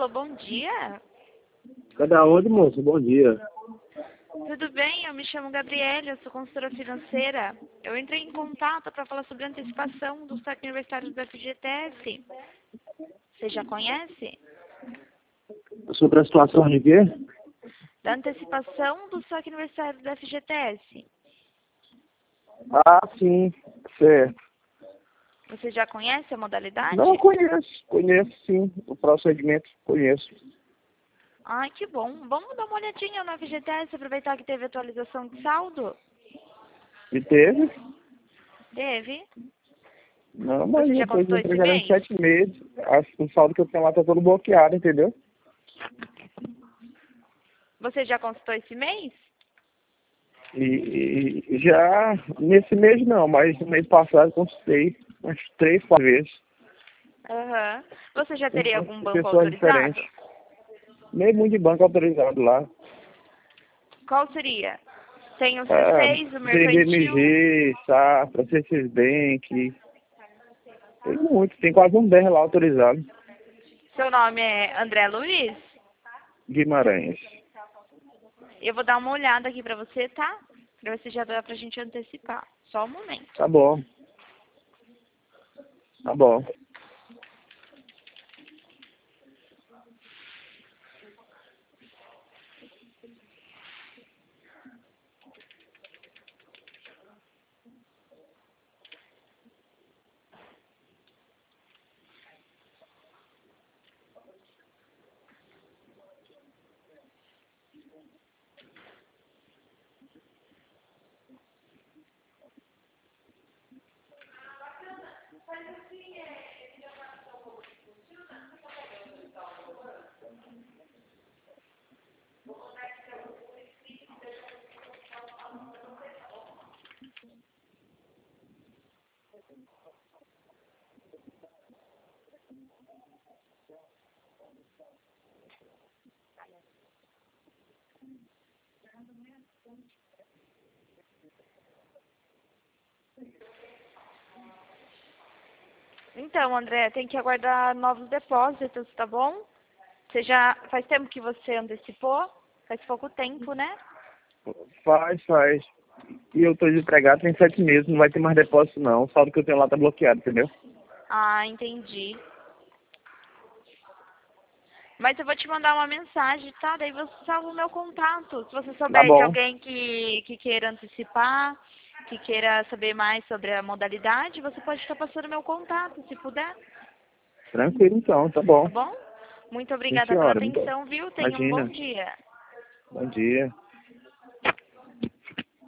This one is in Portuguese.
Alô, bom dia. Cada onde, moço? Bom dia. Tudo bem? Eu me chamo Gabriela, eu sou consultora financeira. Eu entrei em contato para falar sobre a antecipação do saque aniversário da FGTS. Você já conhece? Sobre a situação de quê? Da antecipação do saque aniversário da FGTS. Ah, sim, certo. Você já conhece a modalidade? Não, conheço sim, o procedimento, conheço. Ai, que bom. Vamos dar uma olhadinha na FGTS, aproveitar que teve atualização de saldo? E teve? Teve. Não, mas Você já depois de consultou esse entregar em mês? 7 meses, o saldo que eu tenho lá tá todo bloqueado, entendeu? Você já consultou esse mês? E já, nesse mês não, mas no mês passado eu consultei umas 3, 4 vezes. Aham. Você já teria algum Com banco pessoas autorizado? diferentes. Meio muito de banco autorizado lá. Qual seria? Tem o É, C6, o Mercantil. BMG, Safra, C6 Bank. Tem muito, tem quase um 10 lá autorizado. Seu nome é André Luiz? Guimarães. Eu vou dar uma olhada aqui pra você, tá? Pra ver se já dá pra gente antecipar. Só um momento. Tá bom. Tá bom. Então, André, tem que aguardar novos depósitos, tá bom? Você já faz tempo que você antecipou? Faz pouco tempo, né? Faz. E eu tô desempregado tem 7 meses, não vai ter mais depósito não. O saldo que eu tenho lá tá bloqueado, entendeu? Ah, entendi. Mas eu vou te mandar uma mensagem, tá? Daí você salva o meu contato. Se você Tá souber de bom. alguém que queira antecipar, que queira saber mais sobre a modalidade, você pode estar passando meu contato, se puder, Tranquilo então, tá tá bom. bom? Muito Sim, obrigada pela senhora. atenção, viu? Tenha um bom Imagina. dia. Bom dia.